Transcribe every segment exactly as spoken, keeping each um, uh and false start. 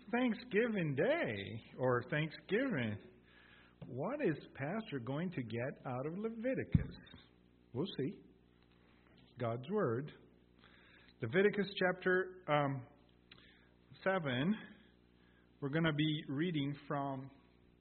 Thanksgiving Day or Thanksgiving. What is Pastor going to get out of Leviticus? We'll see. God's Word. Leviticus chapter um, seven. We're going to be reading from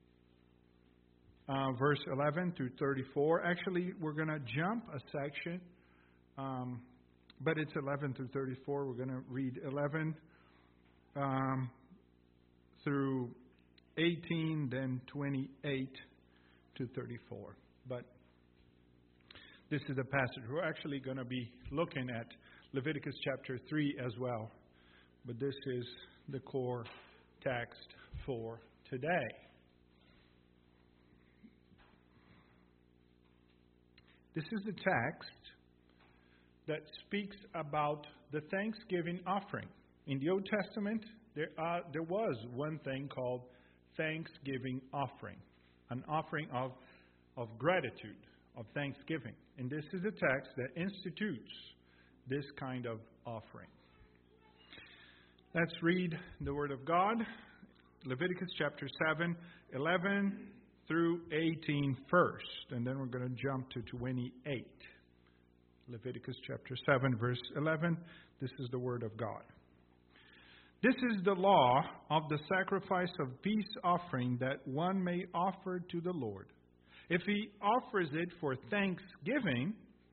uh, verse eleven through thirty-four. Actually, we're going to jump a section, um, but it's eleven through thirty-four. We're going to read eleven um, through eighteen, then twenty-eight to thirty-four. But this is the passage. We're actually going to be looking at Leviticus chapter three as well. But this is the core text for today. This is the text that speaks about the Thanksgiving offering. In the Old Testament, there, uh, there was one thing called Thanksgiving offering, an offering of, of gratitude, of thanksgiving. And this is a text that institutes this kind of offering. Let's read the Word of God, Leviticus chapter seven, eleven through eighteen first, and then we're going to jump to twenty-eight. Leviticus chapter seven, verse eleven, this is the Word of God. This is the law of the sacrifice of peace offering that one may offer to the Lord. If he offers it for thanksgiving,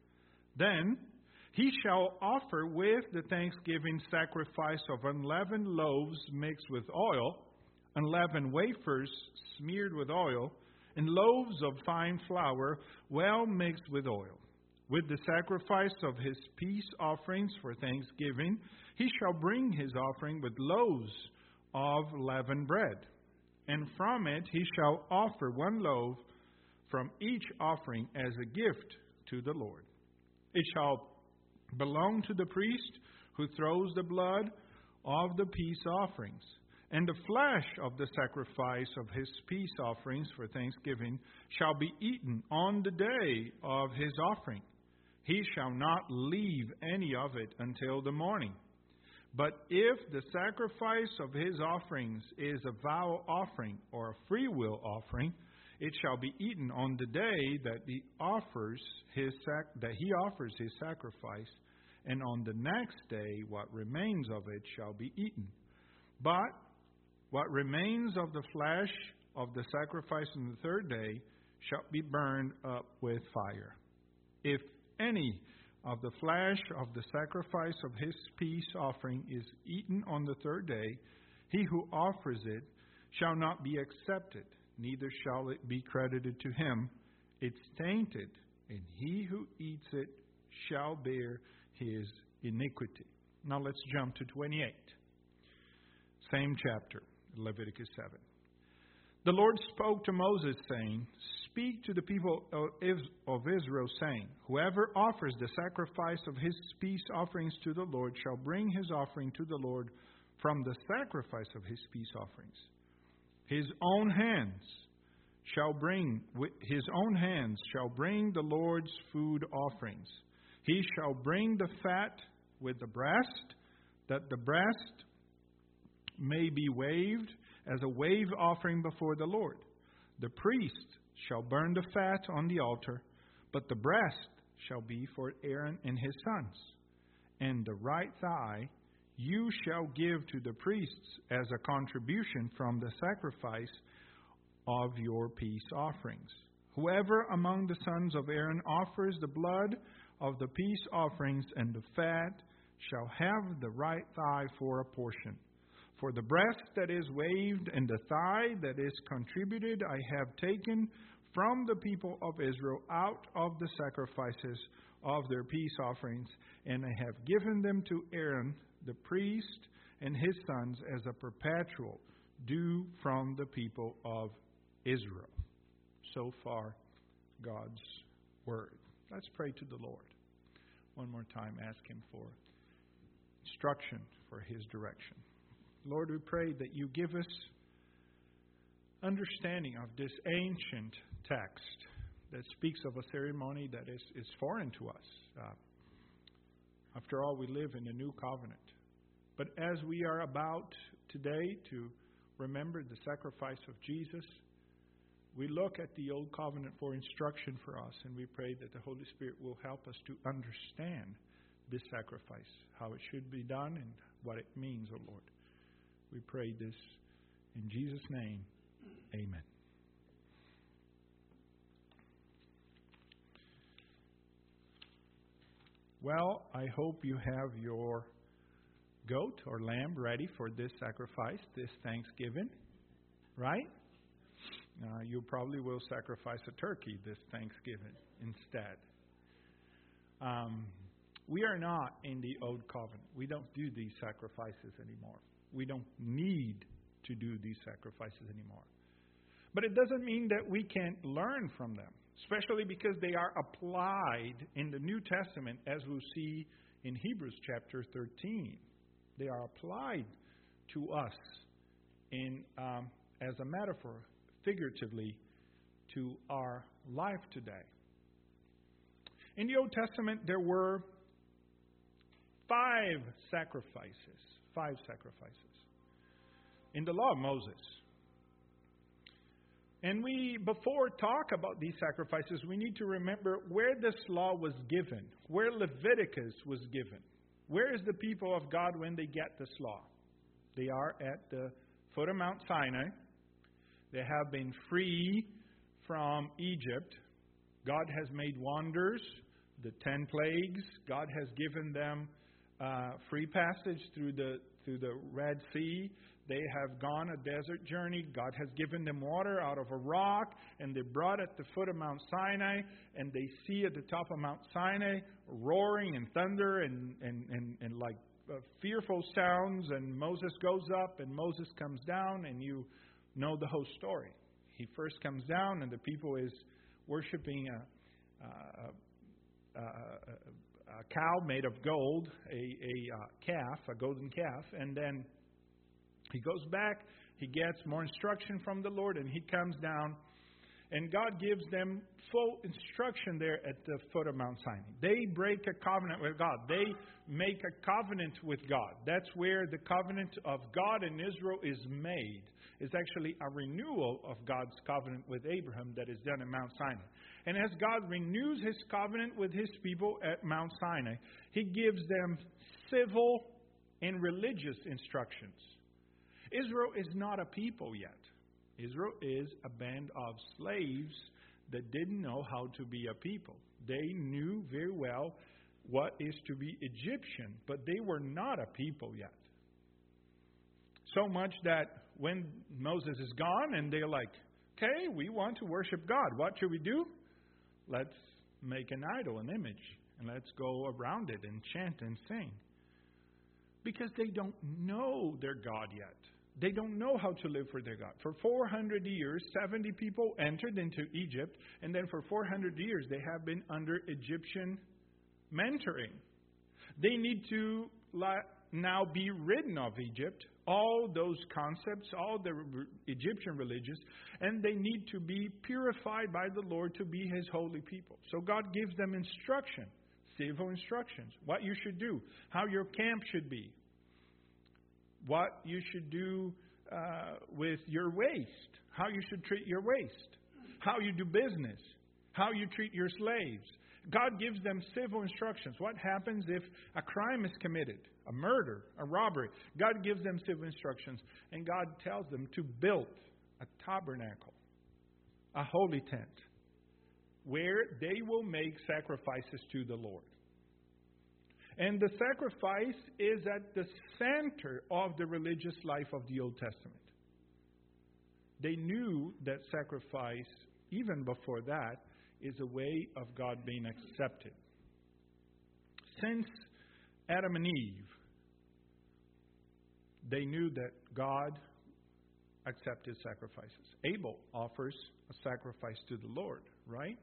then he shall offer with the thanksgiving sacrifice of unleavened loaves mixed with oil, unleavened wafers smeared with oil, and loaves of fine flour well mixed with oil. With the sacrifice of his peace offerings for thanksgiving, he shall bring his offering with loaves of leavened bread. And from it he shall offer one loaf from each offering as a gift to the Lord. It shall belong to the priest who throws the blood of the peace offerings. And the flesh of the sacrifice of his peace offerings for thanksgiving shall be eaten on the day of his offering. He shall not leave any of it until the morning. But if the sacrifice of his offerings is a vow offering or a freewill offering, it shall be eaten on the day that he offers his sac- that he offers his sacrifice, and on the next day what remains of it shall be eaten. But what remains of the flesh of the sacrifice on the third day shall be burned up with fire. If any of the flesh of the sacrifice of his peace offering is eaten on the third day, he who offers it shall not be accepted, neither shall it be credited to him. It's tainted, and he who eats it shall bear his iniquity. Now let's jump to twenty-eight. Same chapter, Leviticus seven. The Lord spoke to Moses, saying, Speak to the people of Israel, saying, Whoever offers the sacrifice of his peace offerings to the Lord shall bring his offering to the Lord from the sacrifice of his peace offerings. His own hands shall bring his own hands shall bring the Lord's food offerings. He shall bring the fat with the breast, that the breast may be waved as a wave offering before the Lord. The priest shall burn the fat on the altar, but the breast shall be for Aaron and his sons. And the right thigh you shall give to the priests as a contribution from the sacrifice of your peace offerings. Whoever among the sons of Aaron offers the blood of the peace offerings and the fat shall have the right thigh for a portion. For the breast that is waved and the thigh that is contributed I have taken from the people of Israel out of the sacrifices of their peace offerings, and I have given them to Aaron the priest and his sons as a perpetual due from the people of Israel. So far, God's Word. Let's pray to the Lord. One more time, ask Him for instruction, for His direction. Lord, we pray that you give us understanding of this ancient text that speaks of a ceremony that is, is foreign to us. Uh, after all, we live in a new covenant. But as we are about today to remember the sacrifice of Jesus. We look at the Old Covenant for instruction for us, and we pray that the Holy Spirit will help us to understand this sacrifice, how it should be done, and what it means, O Lord. We pray this in Jesus' name. Amen. Well, I hope you have your goat or lamb ready for this sacrifice, this Thanksgiving, right? Uh, you probably will sacrifice a turkey this Thanksgiving instead. Um, we are not in the Old Covenant. We don't do these sacrifices anymore. We don't need to do these sacrifices anymore. But it doesn't mean that we can't learn from them, especially because they are applied in the New Testament, as we'll see in Hebrews chapter thirteen. They are applied to us in um, as a metaphor, figuratively, to our life today. In the Old Testament, there were five sacrifices. Five sacrifices. In the law of Moses. And we, before talk about these sacrifices, we need to remember where this law was given, where Leviticus was given. Where is the people of God when they get this law? They are at the foot of Mount Sinai. They have been free from Egypt. God has made wonders, the ten plagues. God has given them uh, free passage through the through the Red Sea. They have gone a desert journey. God has given them water out of a rock, and they brought at the foot of Mount Sinai, and they see at the top of Mount Sinai roaring and thunder and, and, and, and like uh, fearful sounds, and Moses goes up and Moses comes down, and you know the whole story. He first comes down, and the people is worshiping a, a, a, a, a cow made of gold, a, a, a calf, a golden calf, and then he goes back, he gets more instruction from the Lord, and he comes down, and God gives them full instruction there at the foot of Mount Sinai. They break a covenant with God. They make a covenant with God. That's where the covenant of God and Israel is made. It's actually a renewal of God's covenant with Abraham that is done at Mount Sinai. And as God renews his covenant with his people at Mount Sinai, he gives them civil and religious instructions. Israel is not a people yet. Israel is a band of slaves that didn't know how to be a people. They knew very well what is to be Egyptian, but they were not a people yet. So much that when Moses is gone and they're like, okay, we want to worship God. What should we do? Let's make an idol, an image, and let's go around it and chant and sing. Because they don't know their God yet. They don't know how to live for their God. For four hundred years, seventy people entered into Egypt, and then for four hundred years, they have been under Egyptian mentoring. They need to now be ridden of Egypt, all those concepts, all the Egyptian religions, and they need to be purified by the Lord to be His holy people. So God gives them instruction, civil instructions, what you should do, how your camp should be, what you should do uh, with your waste, how you should treat your waste, how you do business, how you treat your slaves. God gives them civil instructions. What happens if a crime is committed, a murder, a robbery? God gives them civil instructions, and God tells them to build a tabernacle, a holy tent, where they will make sacrifices to the Lord. And the sacrifice is at the center of the religious life of the Old Testament. They knew that sacrifice, even before that, is a way of God being accepted. Since Adam and Eve, they knew that God accepted sacrifices. Abel offers a sacrifice to the Lord, right?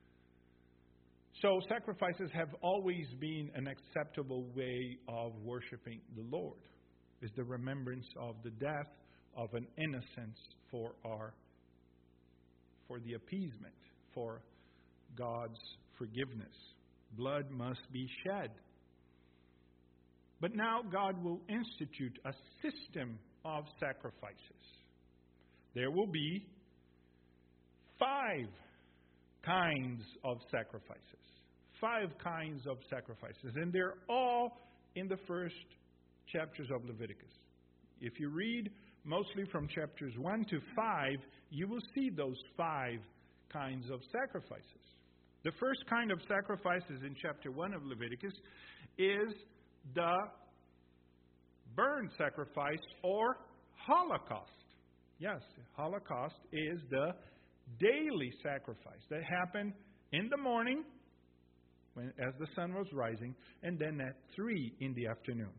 So sacrifices have always been an acceptable way of worshiping the Lord. It's the remembrance of the death of an innocence for our, for the appeasement, for God's forgiveness. Blood must be shed. But now God will institute a system of sacrifices. There will be five kinds of sacrifices. Five kinds of sacrifices. And they're all in the first chapters of Leviticus. If you read mostly from chapters one to five, you will see those five kinds of sacrifices. The first kind of sacrifices in chapter one of Leviticus is the burnt sacrifice or Holocaust. Yes, Holocaust is the daily sacrifice that happened in the morning when, as the sun was rising, and then at three in the afternoon.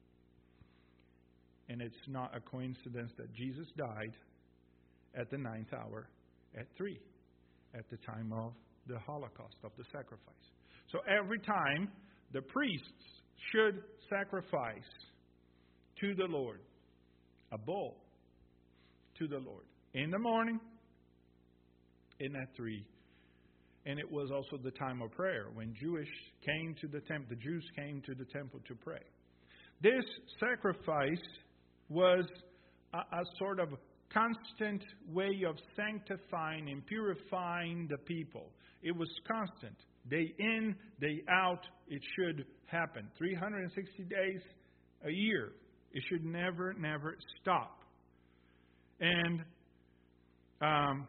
And it's not a coincidence that Jesus died at the ninth hour at three, at the time of the Holocaust, of the sacrifice. So every time the priests should sacrifice to the Lord a bull to the Lord in the morning and at three. And it was also the time of prayer when Jewish came to the temple, the Jews came to the temple to pray. This sacrifice was a, a sort of constant way of sanctifying and purifying the people. It was constant. Day in, day out, it should happen. three hundred sixty days a year. It should never, never stop. And um,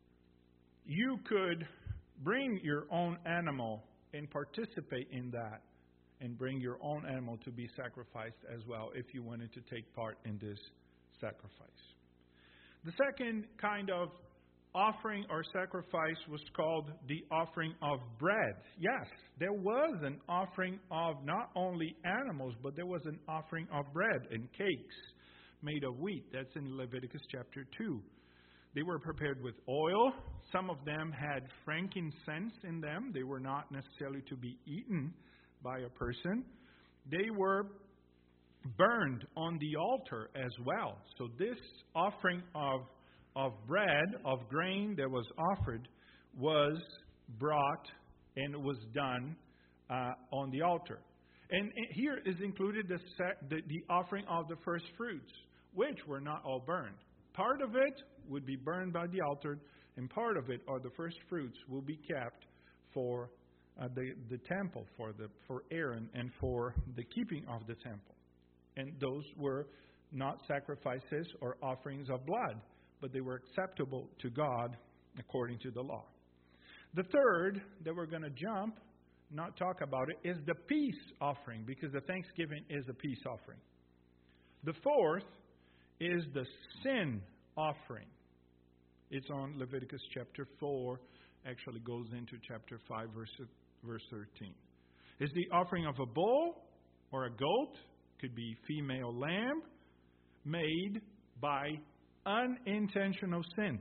you could bring your own animal and participate in that and bring your own animal to be sacrificed as well if you wanted to take part in this sacrifice. The second kind of offering or sacrifice was called the offering of bread. Yes, there was an offering of not only animals, but there was an offering of bread and cakes made of wheat. That's in Leviticus chapter two. They were prepared with oil. Some of them had frankincense in them. They were not necessarily to be eaten by a person. They were burned on the altar as well. So this offering of of bread, of grain that was offered, was brought and was done uh, on the altar. And here is included the, the the offering of the first fruits, which were not all burned. Part of it would be burned by the altar, and part of it, or the first fruits, will be kept for uh, the the temple, for the for Aaron, and for the keeping of the temple. And those were not sacrifices or offerings of blood, but they were acceptable to God according to the law. The third that we're going to jump, not talk about it, is the peace offering, because the Thanksgiving is a peace offering. The fourth is the sin offering. It's on Leviticus chapter four, actually goes into chapter five, verse, verse thirteen. It's the offering of a bull or a goat, could be female lamb, made by unintentional sins.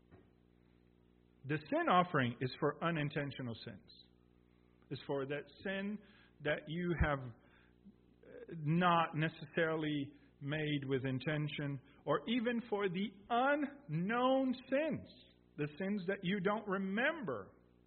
The sin offering is for unintentional sins. It's for that sin that you have not necessarily made with intention, or even for the unknown sins, the sins that you don't remember.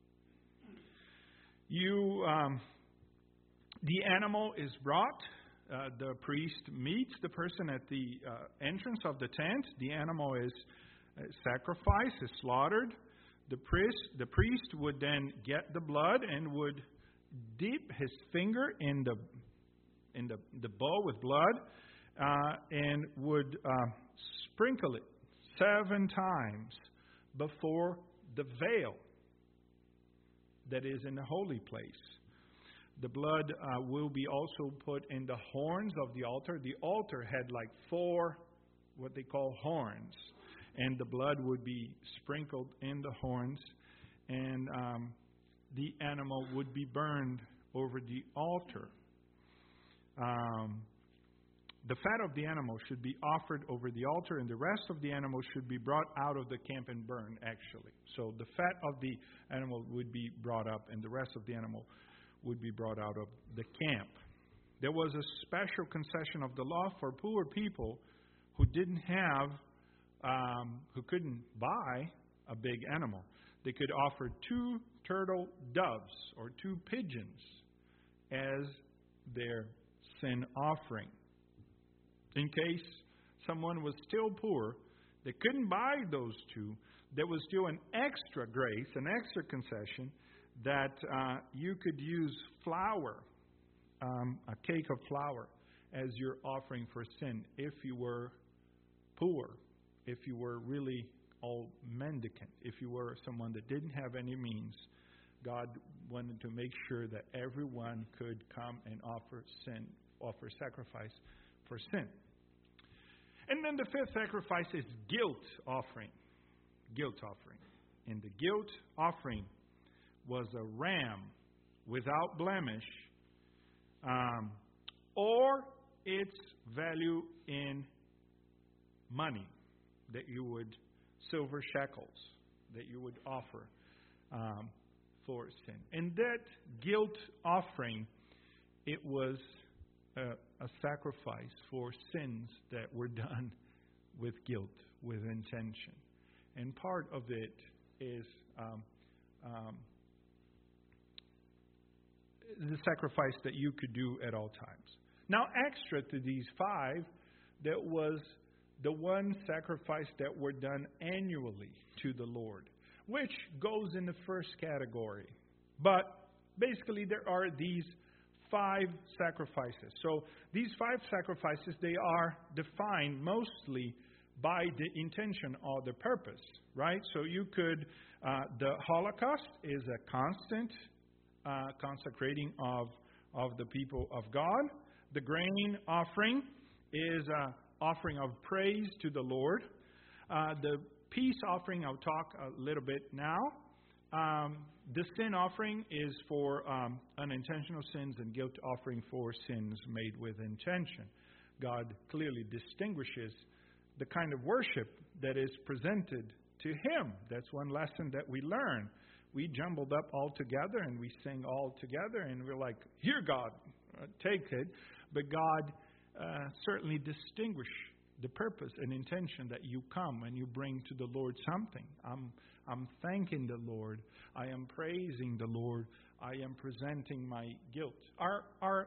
You, um, the animal is brought. Uh, the priest meets the person at the uh, entrance of the tent. The animal is uh, sacrificed, is slaughtered. The priest, the priest would then get the blood and would dip his finger in the in the, the bowl with blood uh, and would uh, sprinkle it seven times before the veil that is in the holy place. The blood uh, will be also put in the horns of the altar. The altar had like four, what they call horns. And the blood would be sprinkled in the horns. And um, the animal would be burned over the altar. Um, the fat of the animal should be offered over the altar, and the rest of the animal should be brought out of the camp and burned, actually. So the fat of the animal would be brought up, and the rest of the animal would be brought out of the camp. There was a special concession of the law for poor people who didn't have, um, who couldn't buy a big animal. They could offer two turtle doves or two pigeons as their sin offering, in case someone was still poor, they couldn't buy those two, there was still an extra grace, an extra concession, that uh, you could use flour, um, a cake of flour, as your offering for sin if you were poor, if you were really all mendicant, if you were someone that didn't have any means. God wanted to make sure that everyone could come and offer sin, offer sacrifice for sin. And then the fifth sacrifice is guilt offering. Guilt offering. And the guilt offering was a ram without blemish, um, or its value in money that you would, silver shekels, that you would offer um, for sin. And that guilt offering, it was a, a sacrifice for sins that were done with guilt, with intention. And part of it is um, um, the sacrifice that you could do at all times. Now, extra to these five, that was the one sacrifice that were done annually to the Lord, which goes in the first category. But basically, there are these five sacrifices. So these five sacrifices, they are defined mostly by the intention or the purpose, right? So you could, uh, the Holocaust is a constant uh, consecrating of, of the people of God. The grain offering is an offering of praise to the Lord. Uh, the peace offering, I'll talk a little bit now. Um, the sin offering is for um, unintentional sins, and guilt offering for sins made with intention. God clearly distinguishes the kind of worship that is presented to Him. That's one lesson that we learn. We jumbled up all together and we sing all together, and we're like, "Here, God, uh, take it." But God uh, certainly distinguishes the purpose and intention that you come and you bring to the Lord something. I'm, I'm thanking the Lord. I am praising the Lord. I am presenting my guilt. Our, our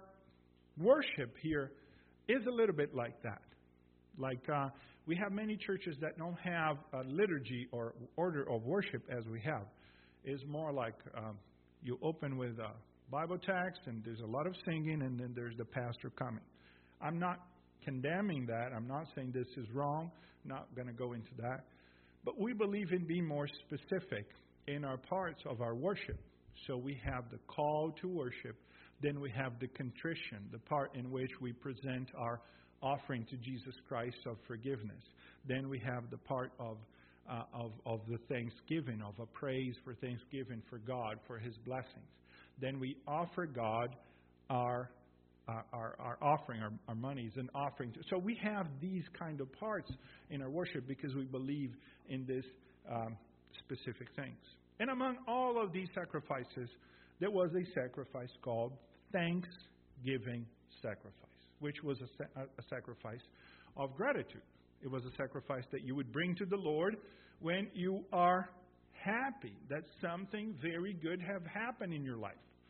worship here is a little bit like that. Like uh, we have many churches that don't have a liturgy or order of worship as we have. It's more like um, you open with a Bible text and there's a lot of singing and then there's the pastor coming. I'm not condemning that. I'm not saying this is wrong. I'm not going to go into that. But we believe in being more specific in our parts of our worship. So we have the call to worship. Then we have the contrition, the part in which we present our offering to Jesus Christ of forgiveness. Then we have the part of uh, of, of the thanksgiving, of a praise for thanksgiving for God, for His blessings. Then we offer God our uh, our, our offering, our, our money is an offering. To, so we have these kind of parts in our worship because we believe in these um, specific things. And among all of these sacrifices, there was a sacrifice called thanksgiving sacrifice, which was a, a sacrifice of gratitude. It was a sacrifice that you would bring to the Lord when you are happy that something very good have happened in your life.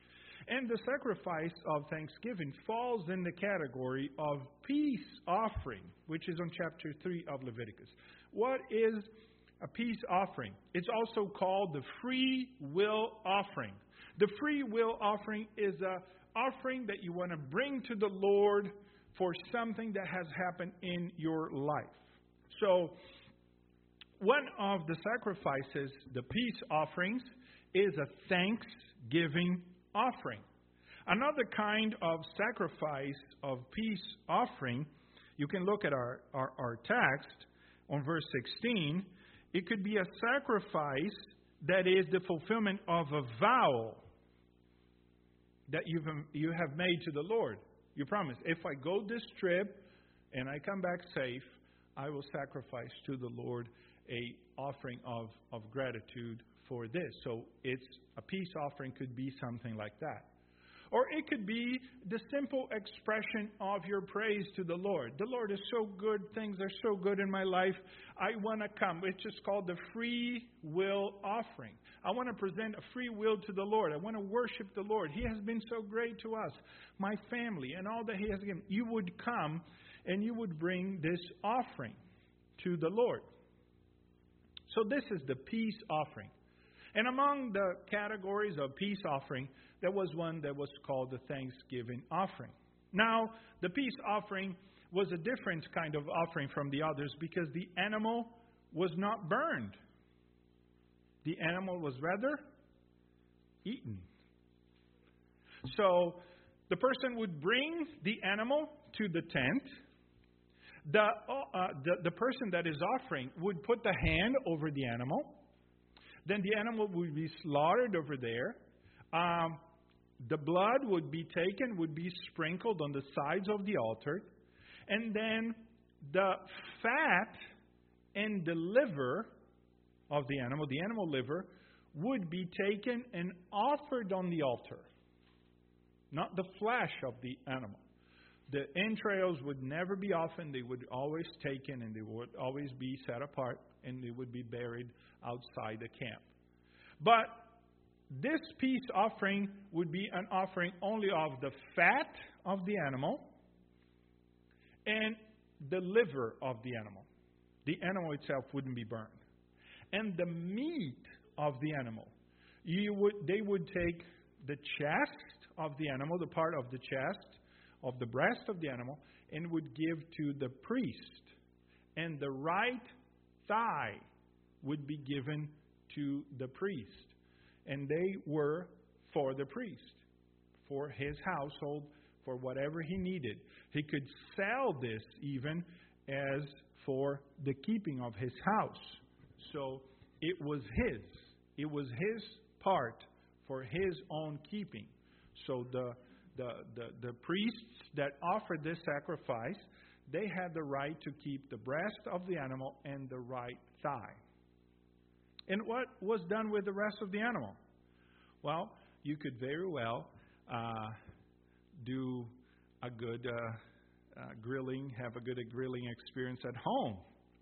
And the sacrifice of thanksgiving falls in the category of peace offering, which is on chapter three of Leviticus. What is a peace offering? It's also called the free will offering. The free will offering is an offering that you want to bring to the Lord for something that has happened in your life. So, one of the sacrifices, the peace offerings, is a thanksgiving offering. Another kind of sacrifice of peace offering, you can look at our, our, our text on verse sixteen. It could be a sacrifice that is the fulfillment of a vow that you've, you have made to the Lord. You promise, if I go this trip and I come back safe, I will sacrifice to the Lord a offering of, of gratitude for this. So it's a peace offering could be something like that. Or it could be the simple expression of your praise to the Lord. The Lord is so good. Things are so good in my life. I want to come. It's just called the free will offering. I want to present a free will to the Lord. I want to worship the Lord. He has been so great to us, my family, and all that He has given. You would come and you would bring this offering to the Lord. So this is the peace offering. And among the categories of peace offering, there was one that was called the thanksgiving offering. Now, the peace offering was a different kind of offering from the others because the animal was not burned. The animal was rather eaten. So the person would bring the animal to the tent. The, uh, the, the person that is offering would put the hand over the animal. Then the animal would be slaughtered over there. Um, the blood would be taken, would be sprinkled on the sides of the altar. And then the fat and the liver of the animal, the animal liver, would be taken and offered on the altar. Not the flesh of the animal. The entrails would never be offered. They would always taken and they would always be set apart and they would be buried outside the camp. But this peace offering would be an offering only of the fat of the animal and the liver of the animal. The animal itself wouldn't be burned. And the meat of the animal, you would they would take the chest of the animal, the part of the chest, of the breast of the animal, and would give to the priest. And the right thigh would be given to the priest. And they were for the priest, for his household, for whatever he needed. He could sell this even as for the keeping of his house. So it was his. It was his part for his own keeping. So the the the, the priests that offered this sacrifice, they had the right to keep the breast of the animal and the right thigh. And what was done with the rest of the animal? Well, you could very well uh, do a good uh, uh, grilling, have a good grilling experience at home.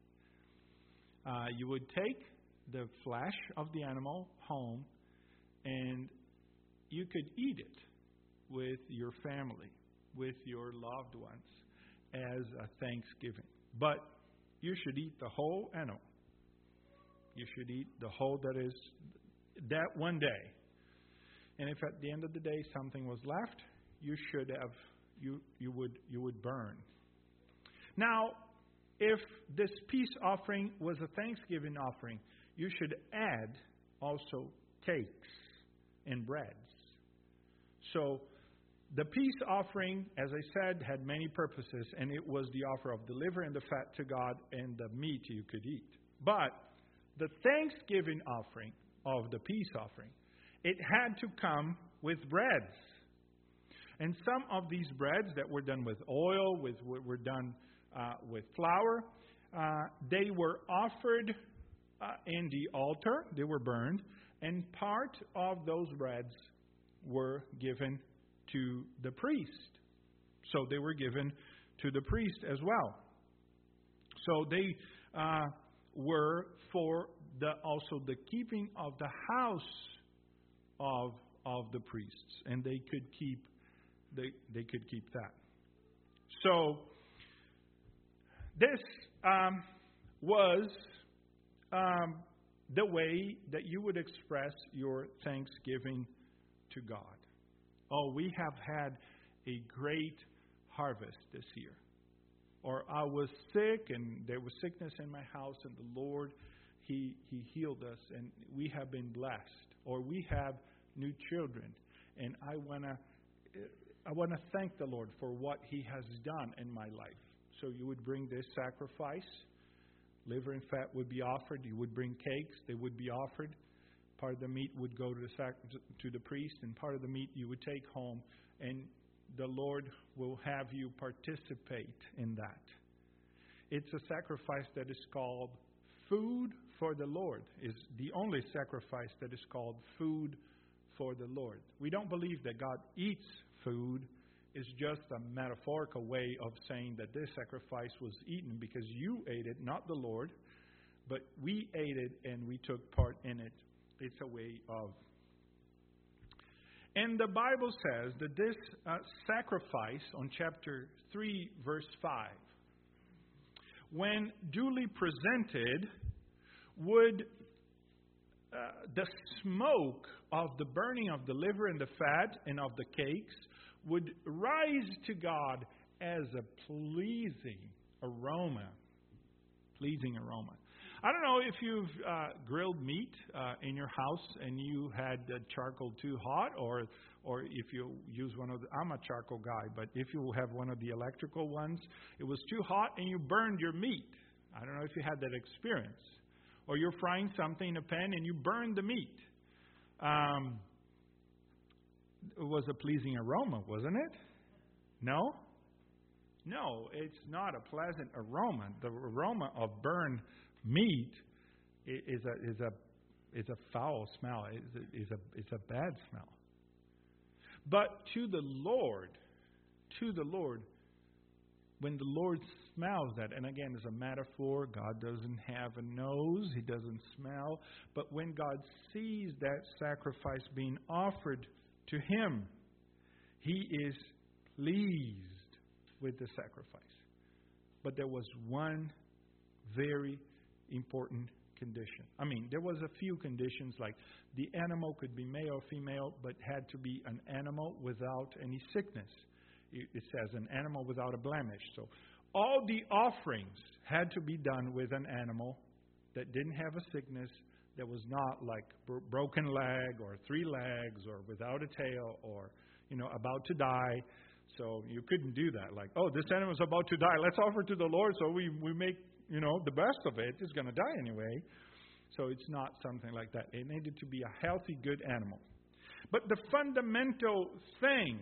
Uh, you would take the flesh of the animal home and you could eat it with your family, with your loved ones as a thanksgiving. But you should eat the whole animal. You should eat the whole that is that one day. And if at the end of the day something was left, you should have you you would you would burn. Now, if this peace offering was a thanksgiving offering, you should add also cakes and breads. So the peace offering, as I said, had many purposes, and it was the offer of the liver and the fat to God and the meat you could eat. But the thanksgiving offering of the peace offering, it had to come with breads. And some of these breads that were done with oil, with were done uh, with flour, uh, they were offered uh, in the altar. They were burned, and part of those breads were given to the priest. So they were given to the priest as well. So they uh, were for the also the keeping of the house of of the priests, and they could keep they they could keep that. So this um, was um, the way that you would express your thanksgiving to God. Oh, we have had a great harvest this year. Or I was sick and there was sickness in my house and the Lord, He He healed us and we have been blessed. Or we have new children and I wanna I wanna thank the Lord for what He has done in my life. So you would bring this sacrifice. Liver and fat would be offered. You would bring cakes. They would be offered. Part of the meat would go to the sac- to the priest, and part of the meat you would take home, and the Lord will have you participate in that. It's a sacrifice that is called food for the Lord. It's the only sacrifice that is called food for the Lord. We don't believe that God eats food. It's just a metaphorical way of saying that this sacrifice was eaten because you ate it, not the Lord, but we ate it and we took part in it. It's a way of. And the Bible says that this uh, sacrifice on chapter three, verse five, when duly presented, would uh, the smoke of the burning of the liver and the fat and of the cakes would rise to God as a pleasing aroma. Pleasing aroma. I don't know if you've uh, grilled meat uh, in your house and you had the charcoal too hot, or or if you use one of the, I'm a charcoal guy, but if you have one of the electrical ones, it was too hot and you burned your meat. I don't know if you had that experience. Or you're frying something in a pan and you burned the meat. Um, it was a pleasing aroma, wasn't it? No? No, it's not a pleasant aroma. The aroma of burned meat is a is a is a foul smell. Is a, is a it's a bad smell. But to the Lord, to the Lord, when the Lord smells that, and again, as a metaphor, God doesn't have a nose, He doesn't smell. But when God sees that sacrifice being offered to Him, He is pleased with the sacrifice. But there was one very important condition. I mean, there was a few conditions, like the animal could be male or female, but had to be an animal without any sickness. It says an animal without a blemish. So all the offerings had to be done with an animal that didn't have a sickness, that was not like bro- broken leg or three legs or without a tail or, you know, about to die. So you couldn't do that. Like, oh, this animal's about to die. Let's offer to the Lord so we, we make, you know, the best of it. It's going to die anyway. So it's not something like that. It needed to be a healthy, good animal. But the fundamental thing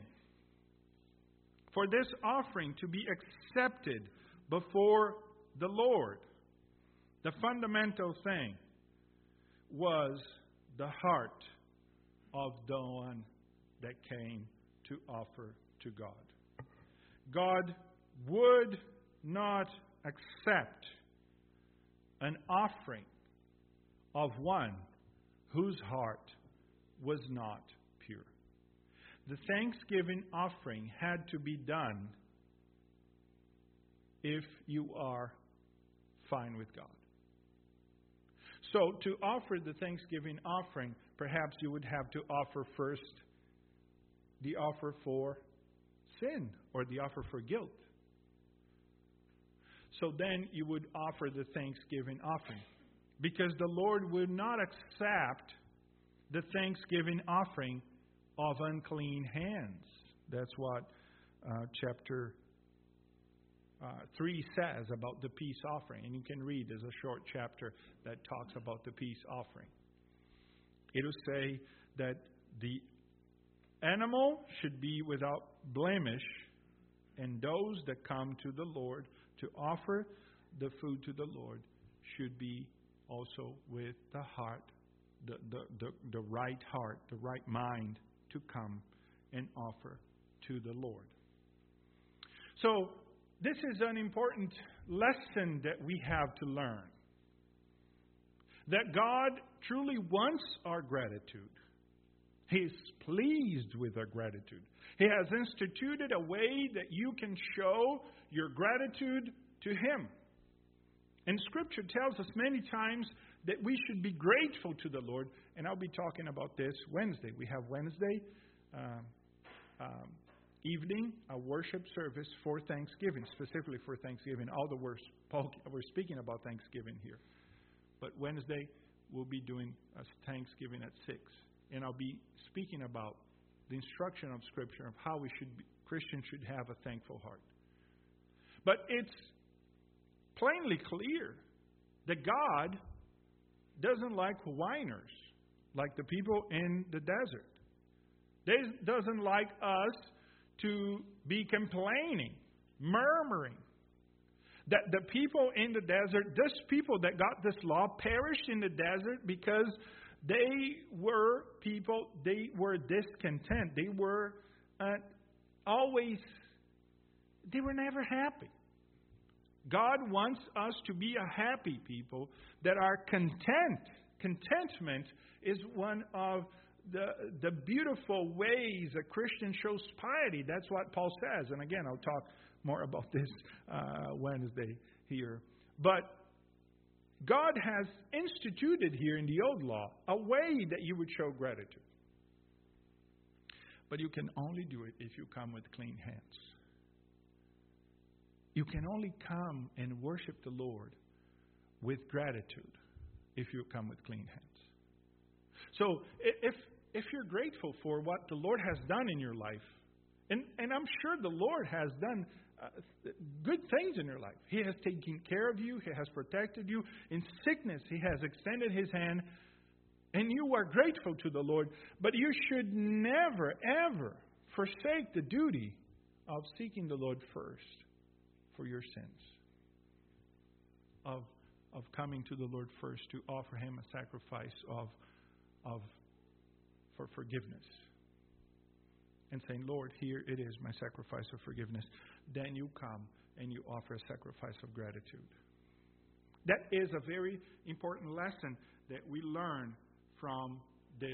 for this offering to be accepted before the Lord, the fundamental thing was the heart of the one that came to offer to God. God would not accept an offering of one whose heart was not pure. The thanksgiving offering had to be done if you are fine with God. So to offer the thanksgiving offering, perhaps you would have to offer first the offer for sin or the offer for guilt. So then you would offer the thanksgiving offering, because the Lord would not accept the thanksgiving offering of unclean hands. That's what uh, chapter uh, three says about the peace offering. And you can read, there's a short chapter that talks about the peace offering. It will say that the animal should be without blemish, and those that come to the Lord to offer the food to the Lord should be also with the heart, the, the, the, the right heart, the right mind to come and offer to the Lord. So this is an important lesson that we have to learn. That God truly wants our gratitude. He is pleased with our gratitude. He has instituted a way that you can show your gratitude to Him. And Scripture tells us many times that we should be grateful to the Lord. And I'll be talking about this Wednesday. We have Wednesday um, um, evening, a worship service for Thanksgiving, specifically for Thanksgiving. All the words, Paul, we're speaking about Thanksgiving here. But Wednesday, we'll be doing a Thanksgiving at six. And I'll be speaking about the instruction of Scripture of how we should be, Christians should have a thankful heart. But it's plainly clear that God doesn't like whiners, like the people in the desert. He doesn't like us to be complaining, murmuring. That the people in the desert, this people that got this law, perished in the desert because they were people, they were discontent. They were uh, always, they were never happy. God wants us to be a happy people that are content. Contentment is one of the the beautiful ways a Christian shows piety. That's what Paul says. And again, I'll talk more about this uh, Wednesday here But God has instituted here in the old law a way that you would show gratitude. But you can only do it if you come with clean hands. You can only come and worship the Lord with gratitude if you come with clean hands. So if if you're grateful for what the Lord has done in your life, and, and I'm sure the Lord has done uh, good things in your life. He has taken care of you. He has protected you. In sickness, He has extended His hand. And you are grateful to the Lord. But you should never, ever forsake the duty of seeking the Lord first for your sins. Of, of coming to the Lord first to offer Him a sacrifice of, of for forgiveness. And saying, Lord, here it is, my sacrifice of forgiveness. Then you come and you offer a sacrifice of gratitude. That is a very important lesson that we learn from this,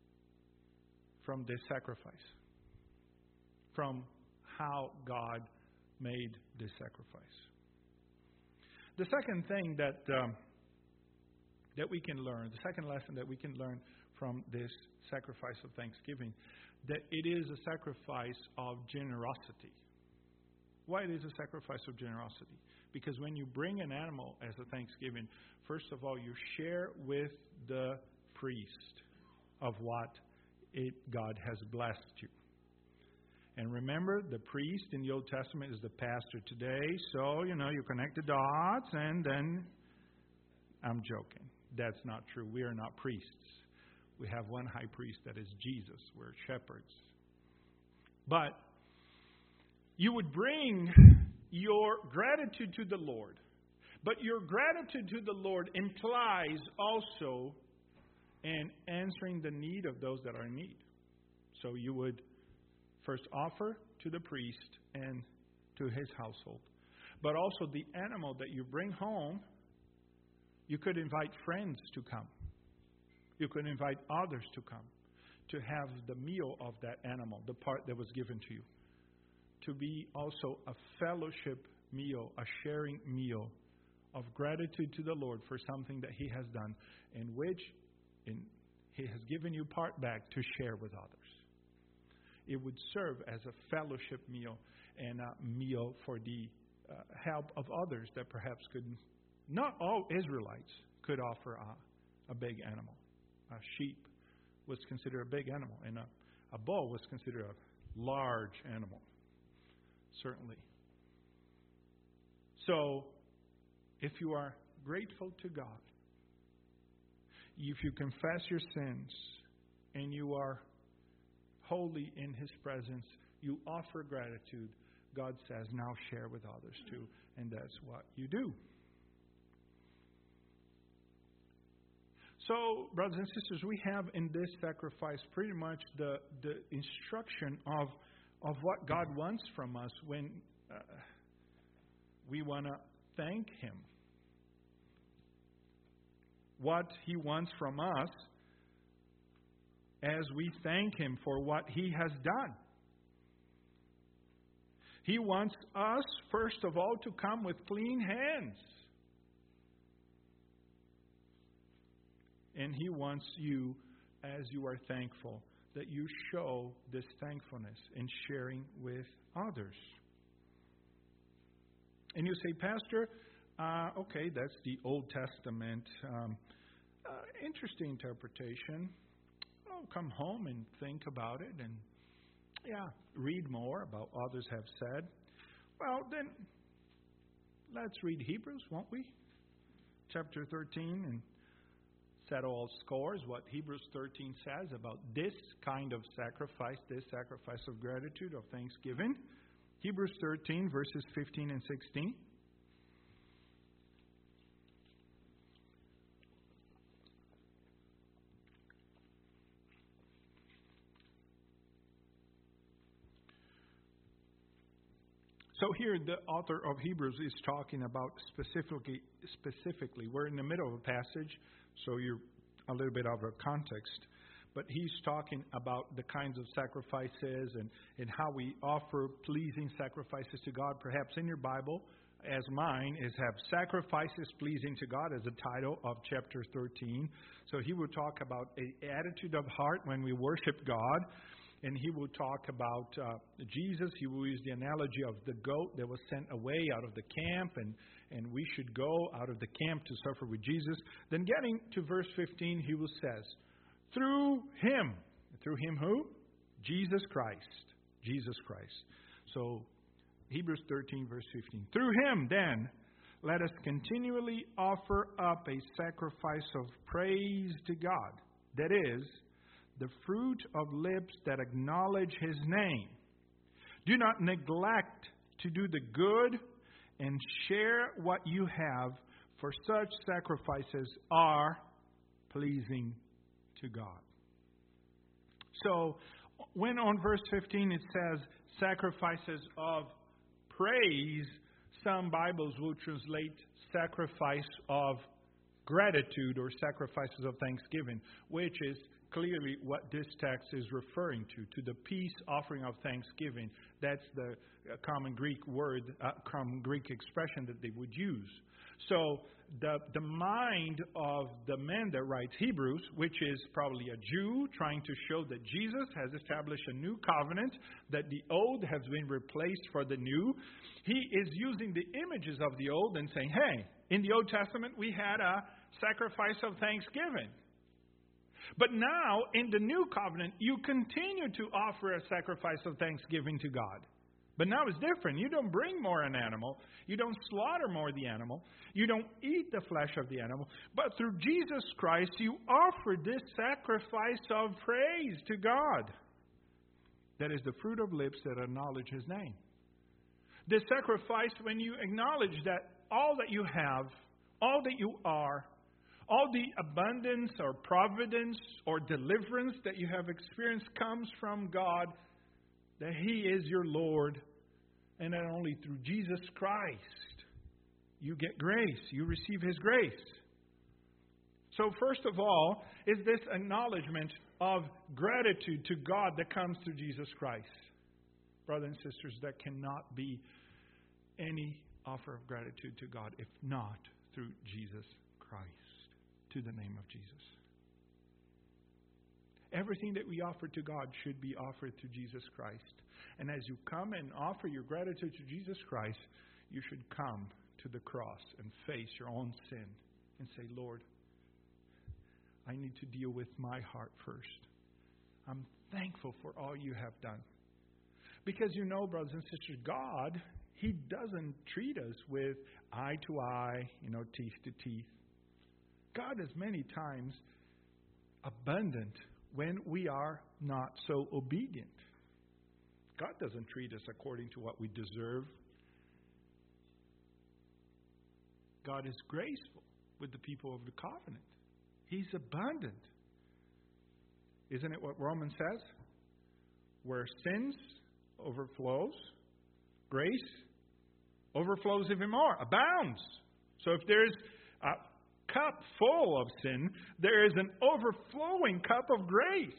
from this sacrifice. From how God made this sacrifice. The second thing that um, that we can learn, the second lesson that we can learn from this sacrifice of thanksgiving, that it is a sacrifice of generosity. Why it is a sacrifice of generosity? Because when you bring an animal as a thanksgiving, first of all, you share with the priest of what it, God has blessed you. And remember, the priest in the Old Testament is the pastor today. So, you know, you connect the dots and then... I'm joking. That's not true. We are not priests. We have one high priest, that is Jesus. We're shepherds. But you would bring your gratitude to the Lord. But your gratitude to the Lord implies also in answering the need of those that are in need. So you would first offer to the priest and to his household. But also the animal that you bring home, you could invite friends to come. You could invite others to come to have the meal of that animal, the part that was given to you. To be also a fellowship meal, a sharing meal of gratitude to the Lord for something that He has done, in which in, He has given you part back to share with others. It would serve as a fellowship meal and a meal for the uh, help of others that perhaps couldn't. Not all Israelites could offer a, a big animal. A sheep was considered a big animal, and a, a bull was considered a large animal, certainly. So, if you are grateful to God, if you confess your sins, and you are holy in His presence, you offer gratitude, God says, now share with others too. And that's what you do. So, brothers and sisters, we have in this sacrifice pretty much the, the instruction of, of what God wants from us when uh, we want to thank Him. What He wants from us as we thank Him for what He has done. He wants us, first of all, to come with clean hands. And He wants you, as you are thankful, that you show this thankfulness in sharing with others. And you say, Pastor, uh, okay, that's the Old Testament. Um, uh, interesting interpretation. I'll come home and think about it and, yeah, read more about what others have said. Well, then, let's read Hebrews, won't we? Chapter thirteen, and settle all scores, what Hebrews thirteen says about this kind of sacrifice, this sacrifice of gratitude, of thanksgiving. Hebrews thirteen, verses fifteen and sixteen. So here the author of Hebrews is talking about specifically, specifically, we're in the middle of a passage, so you're a little bit out of context. But he's talking about the kinds of sacrifices and, and how we offer pleasing sacrifices to God. Perhaps in your Bible, as mine is have sacrifices pleasing to God as the title of chapter thirteen. So he will talk about an attitude of heart when we worship God. And he will talk about uh, Jesus. He will use the analogy of the goat that was sent away out of the camp, and, and we should go out of the camp to suffer with Jesus. Then getting to verse fifteen, he will says, through him, through him who? Jesus Christ. Jesus Christ. So Hebrews thirteen, verse fifteen. Through him, then, let us continually offer up a sacrifice of praise to God. That is, the fruit of lips that acknowledge his name. Do not neglect to do the good and share what you have, for such sacrifices are pleasing to God. So, when on verse fifteen it says sacrifices of praise, some Bibles will translate sacrifice of gratitude or sacrifices of thanksgiving, which is clearly what this text is referring to, to the peace offering of thanksgiving. That's the common Greek word, uh, common Greek expression that they would use. So the the mind of the man that writes Hebrews, which is probably a Jew trying to show that Jesus has established a new covenant, that the old has been replaced for the new, he is using the images of the old and saying, hey, in the Old Testament we had a sacrifice of thanksgiving. But now, in the new covenant, you continue to offer a sacrifice of thanksgiving to God. But now it's different. You don't bring more an animal. You don't slaughter more the animal. You don't eat the flesh of the animal. But through Jesus Christ, you offer this sacrifice of praise to God. That is the fruit of lips that acknowledge his name. This sacrifice when you acknowledge that all that you have, all that you are, all the abundance or providence or deliverance that you have experienced comes from God, that he is your Lord, and that only through Jesus Christ you get grace, you receive his grace. So first of all is this acknowledgement of gratitude to God that comes through Jesus Christ. Brothers and sisters, there cannot be any offer of gratitude to God if not through Jesus Christ. To the name of Jesus. Everything that we offer to God should be offered to Jesus Christ. And as you come and offer your gratitude to Jesus Christ, you should come to the cross and face your own sin and say, Lord, I need to deal with my heart first. I'm thankful for all you have done. Because you know, brothers and sisters, God, he doesn't treat us with eye to eye, you know, teeth to teeth. God is many times abundant when we are not so obedient. God doesn't treat us according to what we deserve. God is graceful with the people of the covenant. He's abundant. Isn't it what Romans says? Where sins overflows, grace overflows even more, abounds. So if there's a cup full of sin, there is an overflowing cup of grace.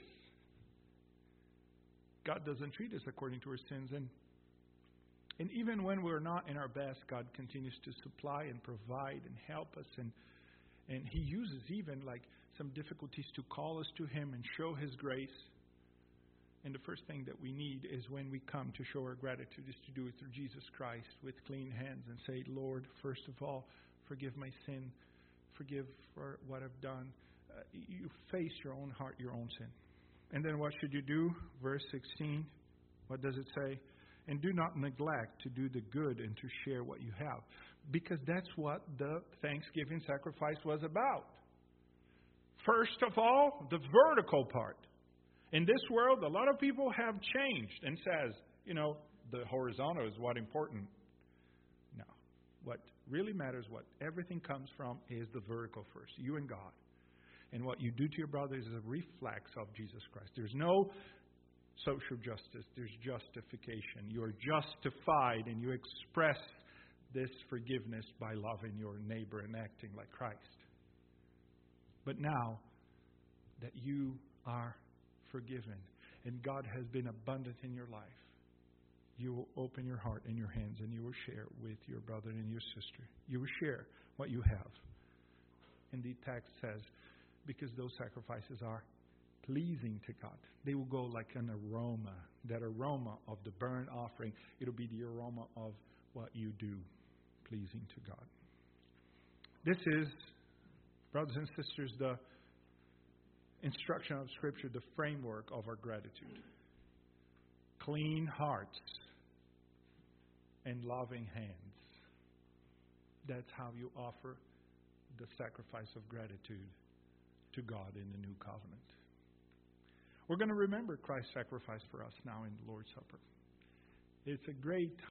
God doesn't treat us according to our sins. And, and even when we're not in our best, God continues to supply and provide and help us. And, and he uses even like some difficulties to call us to him and show his grace. And the first thing that we need is when we come to show our gratitude is to do it through Jesus Christ with clean hands and say, Lord, first of all, forgive my sin. Forgive for what I've done. Uh, you face your own heart, your own sin. And then what should you do? Verse sixteen. What does it say? And do not neglect to do the good and to share what you have. Because that's what the Thanksgiving sacrifice was about. First of all, the vertical part. In this world, a lot of people have changed and says, you know, the horizontal is what important. No. What really matters, what everything comes from, is the vertical first. You and God. And what you do to your brother is a reflex of Jesus Christ. There's no social justice. There's justification. You are justified and you express this forgiveness by loving your neighbor and acting like Christ. But now that you are forgiven and God has been abundant in your life, you will open your heart and your hands and you will share with your brother and your sister. You will share what you have. And the text says, because those sacrifices are pleasing to God. They will go like an aroma. That aroma of the burnt offering, it'll be the aroma of what you do pleasing to God. This is, brothers and sisters, the instruction of Scripture, the framework of our gratitude. Clean hearts and loving hands. That's how you offer the sacrifice of gratitude to God in the new covenant. We're going to remember Christ's sacrifice for us now in the Lord's Supper. It's a great